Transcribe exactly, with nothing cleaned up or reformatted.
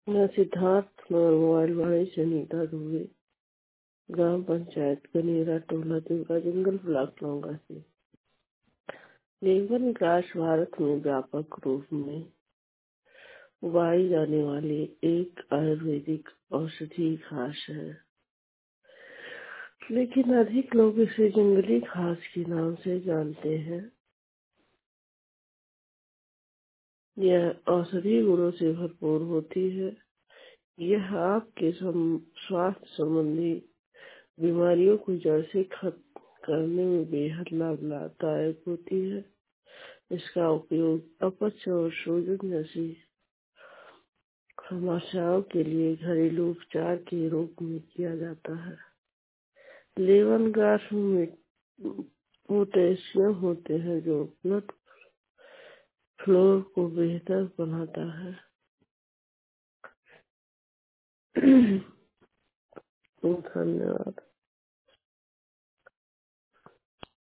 मैं सिद्धार्थ नगर मोबाइल वाणी से नीता दुबे, ग्राम पंचायत कनेरा, टोला देवरा, जंगल ब्लॉक लौंगा से। लेमन ग्रास भारत में व्यापक रूप में उगाई जाने वाली एक आयुर्वेदिक औषधि घास है, लेकिन अधिक लोग इसे जंगली घास के नाम से जानते हैं। यह औषधि गुणों से भरपूर होती है। यह आपके सम, स्वास्थ्य संबंधी बीमारियों को जड़ से खत्म करने में बेहद लाभदायक होती है। इसका उपयोग अपच और सूजन जैसी समस्याओं के लिए घरेलू उपचार के रूप में किया जाता है। लेमन ग्रास में पोटेशियम होते हैं जो ब्लड फ्लो को बेहतर बनाता है। धन्यवाद।